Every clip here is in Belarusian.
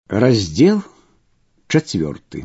Раздел 4.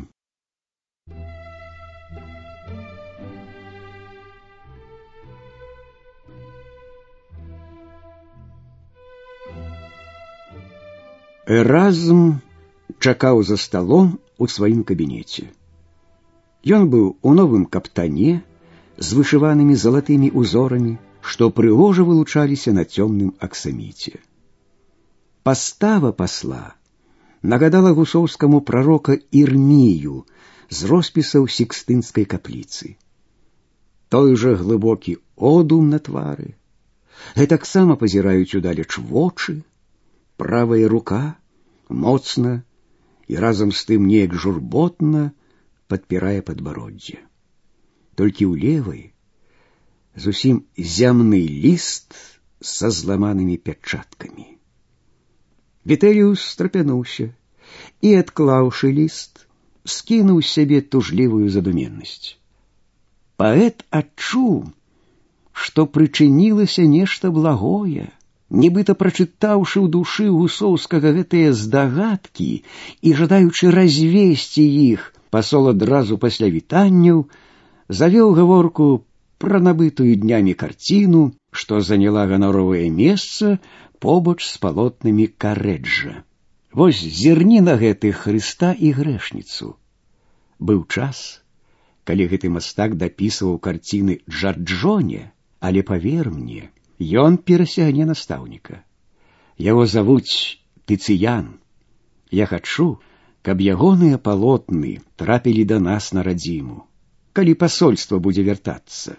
Эразм чакаў за сталом у сваім кабінеце. Ён быў у новым каптане з вышыванымі залатымі узорамі, што прыгожа вылучаліся на цёмным аксаміце. Пастава пасла нагадала гусоўскаму прарока Ірмію з роспісаў Сікстынскай капліцы. Той жа глыбокі одум на твары, гэтаксама пазіраюць удалеч вочы, правая рука моцна і разам з тым неяк журботна падпірае падбароддзе. Толькі ў левай зусім зямны ліст са зламанымі пячаткамі. Вітэліус страпянуўся і, адклаўшы ліст, скінуў з сябе тужлівую задуменнасць. Паэт адчуў, што прычынілася нешта благое, нібыта прачытаўшы ў душы гусоўскага гэтыя здагадкі і жадаючы развесці іх, пасол адразу пасля вітанняў завёў гаворку пра набытую днямі карціну, што заняла ганаровае месца побач з палотнамі Карэджа. Вось зірні на гэтых Хрыста і грэшніцу. Быў час, калі гэты мастак дапісваў карціны Джарджоне, але павер мне, ён перасягне настаўніка. Яго завуць Тыцыян. Я хачу, каб ягоныя палотны трапілі да нас на радзіму, калі пасольства будзе вяртацца.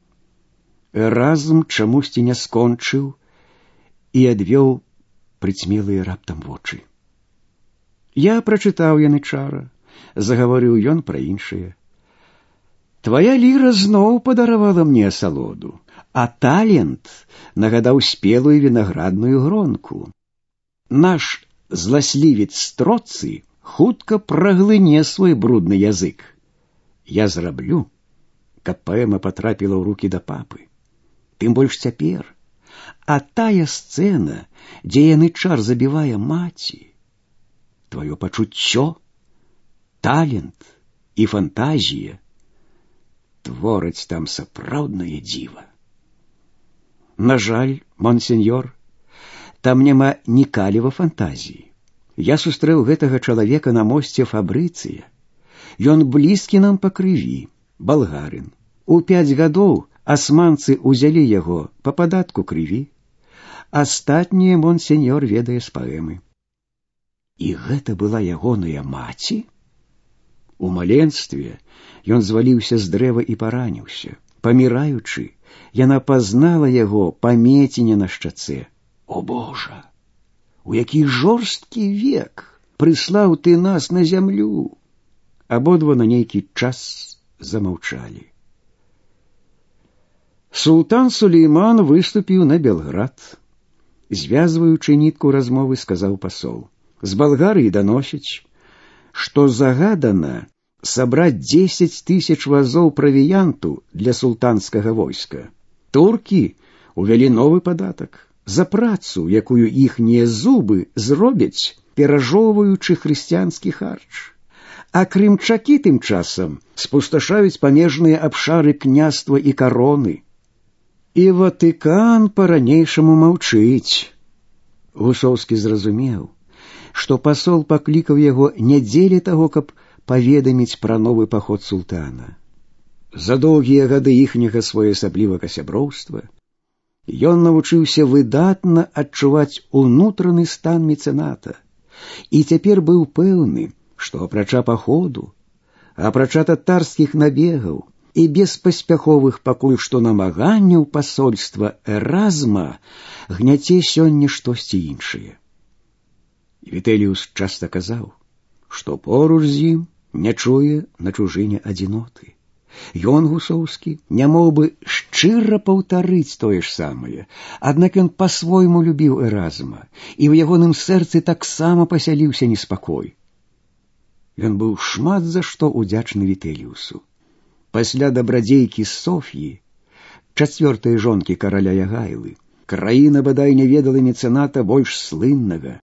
Эразм чамусьці не скончыў і адвёў прыцьмелыя раптам вочы. Я прачытаў янычара, загаварыў ён пра іншае. Твая ліра зноў падаравала мне асалоду, а талент нагадаў спелую вінаградную гронку. Наш зласлівец Строцый хутка праглыне свой брудны язык. Я зраблю, каб паэма патрапіла ў рукі да папы. Тым больш цяпер, а тая сцэна, дзе янычар забівае маці, тваё пачуццё, талент і фантазія твораць там сапраўднае дзіва. На жаль, монсеньор, там няма ні каліва фантазіі. Я сустрэў гэтага чалавека на мосце Фабрыцыя. Ён блізкі нам па крыві, балгарин. У 5 гадоў асманцы ўзялі яго па падатку крыві. Астатняе монсеньор ведае з паэмы. І гэта была ягоная маці? У маленстве ён зваліўся з дрэва і параніўся. Паміраючы, яна пазнала яго па меціне на шчацэ. О Божа! У які жорсткі век прыслаў ты нас на зямлю! Абодва на нейкі час замаўчалі. Султан Сулейман выступіў на Белград. Звязваючы нітку размовы, сказаў пасол. З Балгарыі даносяць, што загадана сабраць 10 000 вазоў правіянту для султанскага войска. Туркі увялі новы падатак за працу, якую іхнія зубы зробяць, перажоўваючы хрысціянскі харч. А крымчакі тым часам спусташаюць памежныя абшары княства і кароны. І Ватыкан па-ранейшаму маўчыць. Гусоўскі зразумеў, што пасол паклікаў яго не дзеля таго, каб паведаміць пра новы паход султана. За доўгія гады іхняга своеасаблівага сяброўства ён навучыўся выдатна адчуваць унутраны стан мецэната і цяпер быў пэўны, што апрача паходу, апрача татарскіх набегаў і беспаспяховых пакуль што намаганняў пасольства Эразма гняце сёння штосьці іншае. Вітэліус часта казаў, што поруч з ім не чуе на чужыне адзіноты. Ён, гусоўскі, не мог бы шчыра паўтарыць тое ж самае, аднак ён па-свойму любіў Эразма, і ў ягоным сэрцы таксама пасяліўся неспакой. Ён быў шмат за што удзячны Вітэліусу. Пасля дабрадзейкі Соф'і, 4-й жонкі караля Ягайлы, краіна бадай не ведала мецэната больш слыннага,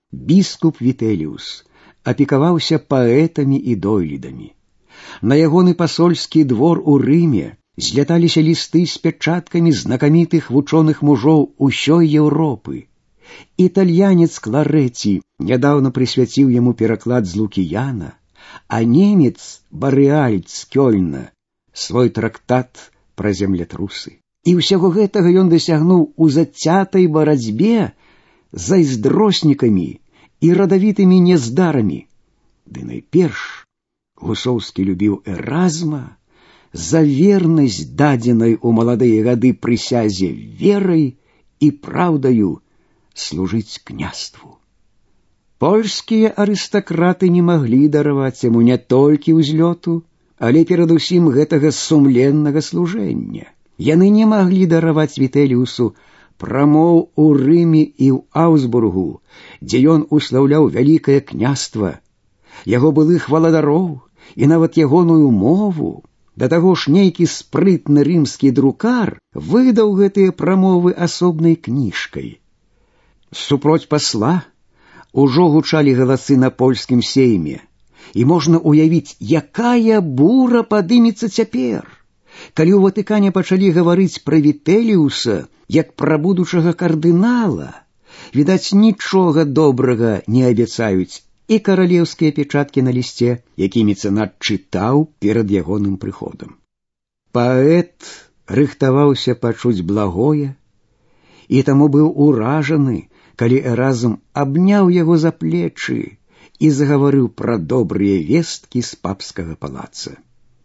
біскуп Вітэліус апекаваўся паэтамі і дойлідамі. На ягоны пасольскі двор у Рыме зляталіся лісты з пячаткамі знакамітых вучоных мужоў усёй Еўропы. Італьянец Кларэці нядаўна прысвяціў яму пераклад з Лукіяна, а немец Барыальд з Кёльна свой трактат пра землятрусы. І ўсяго гэтага ён дасягнуў у зацятай барацьбе з зайздроснікамі і радавітымі нездарамі. Ды найперш Гусоўскі любіў Эразма за вернасць дадзенай у маладыя гады прысязе верай і праўдаю служыць княству. Польскія арыстакраты не маглі дараваць яму не толькі ўзлёту, але перадусім гэтага сумленнага служэння. Яны не маглі дараваць Вітэліусу прамоў у Рыме і ў Аўсбургу, дзе ён услаўляў вялікае княства, яго былых валадароў і нават ягоную мову. Да таго ж нейкі спрытны рымскі друкар выдаў гэтыя прамовы асобнай кніжкай. Супроць пасла ужо гучалі галасы на польскім сейме, і можна ўявіць, якая бура падымецца цяпер, калі ў Ватыкане пачалі гаварыць пра Вітэліуса як пра будучага кардынала. Відаць, нічога добрага не абяцаюць і каралеўскія печаткі на лісце, які мецэнат чытаў перад ягоным прыходам. Паэт рыхтаваўся пачуць благое, і таму быў уражаны, калі Эразм абняў яго за плечы і загаварыў пра добрыя весткі з папскага палаца.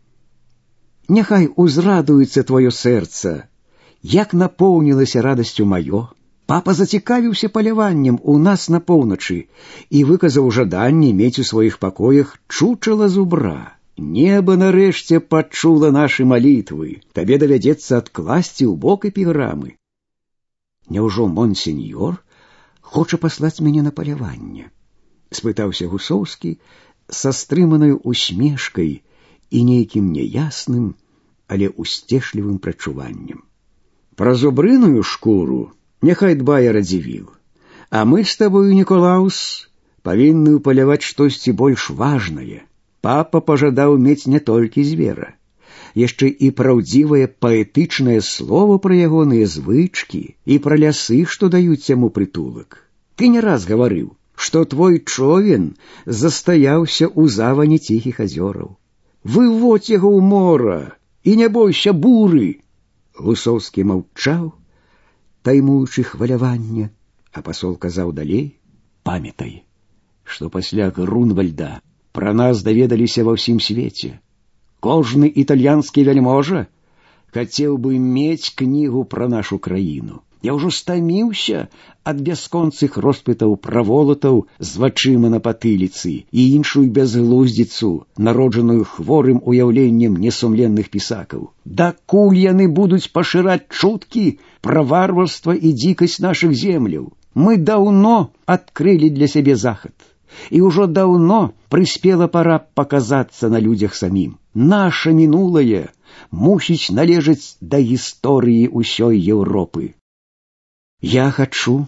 «Няхай узрадуецца твоё сэрца, як напоўнілася радасцю маё. Папа зацікавіўся паляваннем у нас на поўначы і выказаў жаданне мець у сваіх пакоях чучала зубра. Неба нарэшце пачула нашы малітвы. Табе давядзецца адкласці ў бок эпіграмы. Няўжо монсеньор хоча паслаць мяне на паляванне?» — спытаўся Гусоўскі са стрыманаю усмешкай і нейкім няясным, але усцешлівым прачуваннем. «Пра зубрыную шкуру няхай дбае Радзівіл, а мы з табою, Ніколаўс, павінны ўпаляваць штосьці больш важнае. Папа пажадаў мець не толькі звера, яшчэ і праўдзівае паэтычнае слово пра ягоныя звычкі і пра лясы, што даюць яму прытулак. Ты не раз гаварыў, што твой човен застаяўся ў завані ціхіх азёраў. Выводзь яго ў мора і не бойся буры!» Гусоўскі маўчаў, таймуючы хваляванне, а пасол казаў далей: «Памятай, што пасля Грунвальда пра нас даведаліся ва ўсім свеце. Кожны італьянскі вяльможа хацеў бы мець кнігу пра нашу краіну. Я ўжо стаміўся ад бясконцых роспытаў пра волатаў з вачыма на патыліцы і іншую бязглуздзіцу, народжаную хворым уяўленнем несумленных пісакаў. Дакуль яны будуць пашыраць чуткі пра варварства і дзікасць нашых земляў? Мы даўно адкрылі для сябе захад, і ўжо даўно прыспела пара паказацца на людзях самім. Наша мінулае мусіць належаць да гісторыі ўсёй Еўропы». «Я хачу,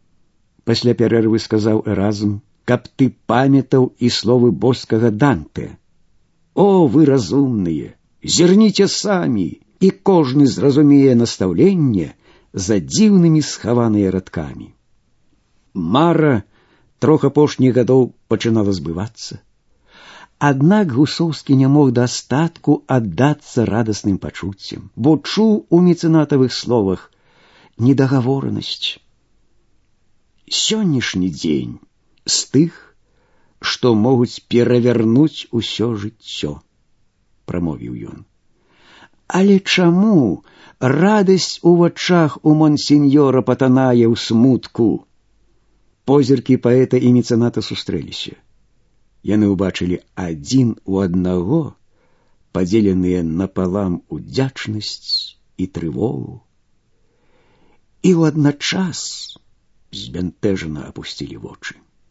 — пасля перэрвы сказаў Эразм, — каб ты памятаў і словы боскага Данте. О, вы разумныя, зірніце самі, і кожны зразумее настаўленне за дзіўнымі схаваныя радкамі». Мара трох апошніх гадоў пачынала збывацца. Аднак Гусоўскі не мог да астатку аддацца радасным пачуццям, бо чуў у мецэнатавых словах недагаворанасць. Сённяшні дзень з тых, што могуць перавярнуць усё жыццё, прамовіў ён. Але чаму радасць у вачах у монсеньора патанае ў смутку? Позіркі паэта і мецэната сустрэліся. Яны ўбачылі адзін у аднаго падзеленыя напалам удзячнасць і трывогу, і ў адначас збянтэжана апусцілі вочы.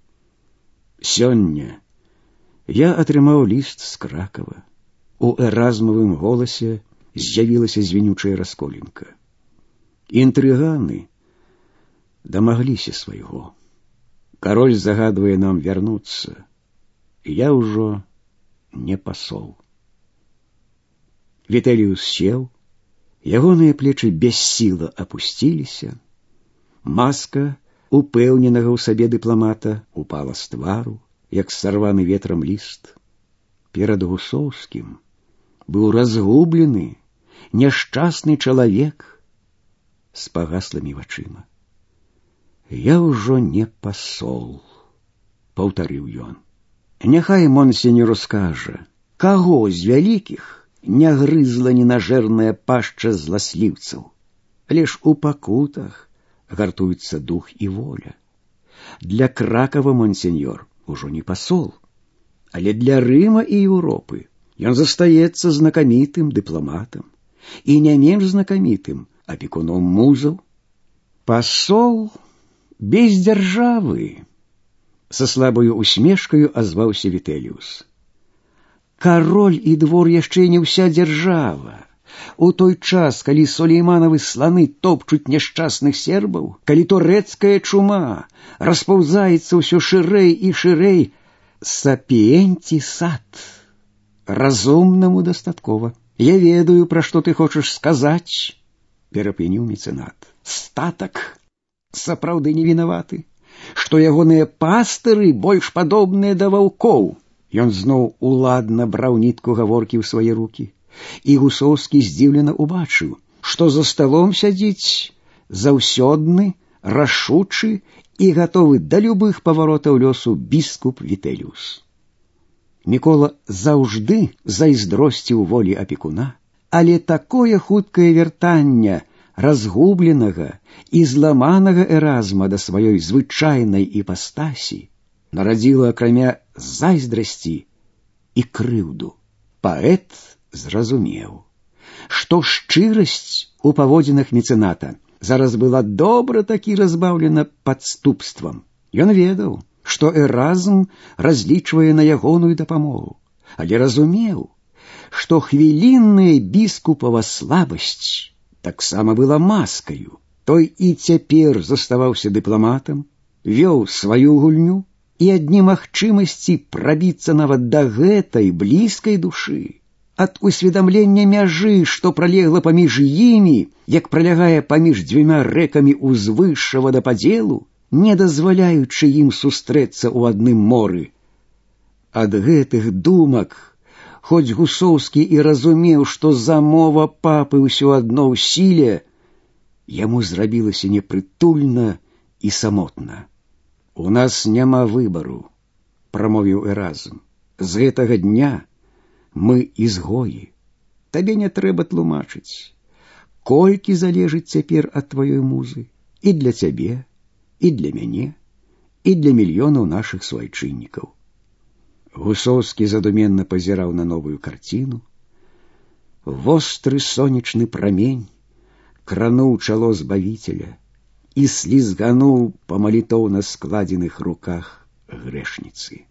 Сёння я атрымаў ліст з Кракава. У Эразмавым голасе з'явілася звінючая расколінка. Інтрыганы дамагліся свайго. Король загадывае нам вярнуцца. Я ўжо не пасол. Вітэліус сеў, ягоныя плечы бяссіла апусціліся. Маска упэўненага ў сабе дыпламата упала з твару, як сарваны ветрам ліст. Перад Гусоўскім быў разгублены, няшчасны чалавек з пагаслымі вачыма. Я ўжо не пасол, паўтарыў ён. Няхай монсеньор скажа, каго з вялікіх не грызла ненажэрная пашча зласліўцаў. Але ж у пакутах гартуюцца дух і воля. Для Кракава монсеньор ужо не пасол, але для Рыма і Еўропы ён застаецца знакамітым дыпламатам і не менш знакамітым апекуном музаў. Пасол без дзяржавы, са слабою усмешкаю азваўся Вітэліус. Кароль і двор яшчэ не ўся дзяржава. У той час, калі сулейманавы сланы топчуць няшчасных сербаў, калі турэцкая чума распаўзаецца ўсё шырэй і шырэй, сапіенці сад. Разумнаму дастаткова. Я ведаю, пра што ты хочаш сказаць, перапыніў мецэнат. Статак сапраўды не вінаваты, што ягоныя пастыры больш падобныя да ваўкоў. Ён зноў уладна браў нітку гаворкі ў свае рукі, і Гусоўскі здзіўлена ўбачыў, што за сталом сядзіць заўсёдны, рашучы і гатовы да любых паваротаў лёсу біскуп Вітэліус. Мікола заўжды зайздросціў волі апекуна, але такое хуткае вяртанне разгубленага і зламанага Эразма да сваёй звычайнай іпастасі нарадзіла акрамя зайздрасці і крыўду. Паэт зразумеў, што шчырасць у паводзінах мецэната зараз была добра такі разбаўлена падступствам. Ён ведаў, што Эразм разлічвае на ягоную дапамогу, але разумеў, што хвілінная біскупава слабасць таксама была маскаю. Той і цяпер заставаўся дыпламатам, вёў сваю гульню, і адні магчымасці прабіцца нават да гэтай блізкай душы, ад усведамлення мяжы, што пралегла паміж імі, як пралягае паміж дзвюма рэкамі узвышша вадападзелу, не дазваляючы ім сустрэцца ў адным моры. Ад гэтых думак, хоць Гусоўскі і разумеў, што замова папы ўсё адно ў сіле, яму зрабілася непрытульна і самотна. «У нас няма выбару», – прамовіў Эразм. «З гэтага дня мы ізгоі. Табе не трэба тлумачыць, колькі залежыць цяпер ад тваёй музы і для цябе, і для мяне, і для мільёнаў нашых суайчыннікаў». Гусоўскі задуменна пазіраў на новую карціну. Востры сонечны прамень крануў чало збавіцеля і слізгануў па малітоўна складзеных руках грэшніцы.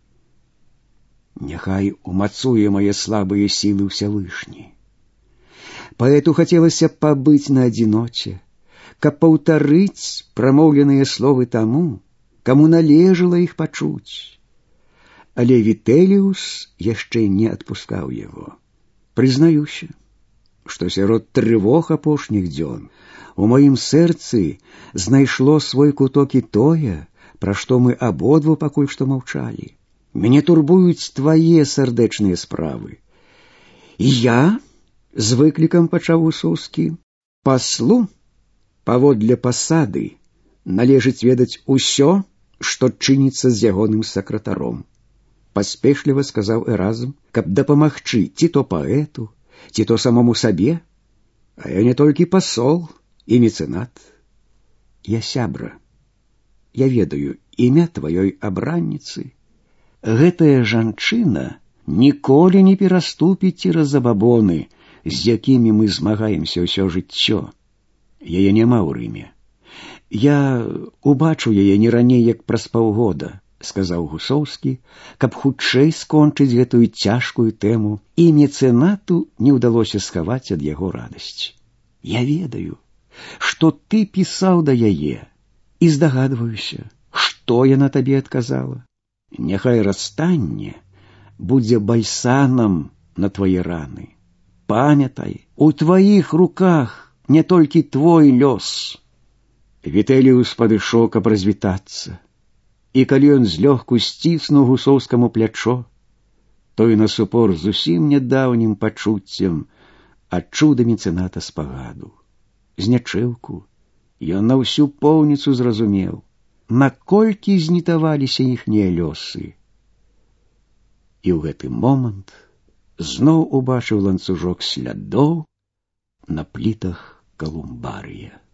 Няхай умацуе мае слабыя сілы ўсявышні. Паэту хацелася пабыць на адзіноце, каб паўтарыць прамоўленыя словы таму, каму належала іх пачуць. Але Вітэліус яшчэ не адпускаў яго. Прызнаюся, што сярод трывог апошніх дзён у маім сэрцы знайшло свой куток і тое, пра што мы абодва пакуль што маўчалі. Мяне турбуюць твае сардэчныя справы. І я, з выклікам пачаў Гусоўскі, паслу паводле пасады належыць ведаць усё, што чыніцца з ягоным сакратаром. Паспешліва сказаў Эразм, каб дапамагчы ці то паэту, ці то самому сабе, а я не толькі пасол і мецэнат. Я сябра. Я ведаю імя тваёй абранніцы. Гэтая жанчына ніколі не пераступіць цераз забабоны, з якімі мы змагаемся ўсё жыццё. Яе няма ў Рыме. Я убачу яе не раней, як праз паўгода, сказаў Гусоўскі, каб хутчэй скончыць гэтую цяжкую тэму, і мецэнату не ўдалося схаваць ад яго радасць. Я ведаю, што ты пісаў да яе, і здагадваюся, што яна табе адказала? Няхай расстанне будзе бальсанам на твае раны. Памятай, у тваіх руках не толькі твой лёс. Вітэліус падышоў, каб развітацца. І калі ён злёгку сціснуў гусоўскаму плячо, той насупор зусім нядаўнім пачуццем адчуў да мецэната спагаду. Знячэўку ён на ўсю поўніцу зразумеў, наколькі знітаваліся іхнія лёсы. І ў гэты момант зноў убачыў ланцужок слядоў на плітах калумбарыя.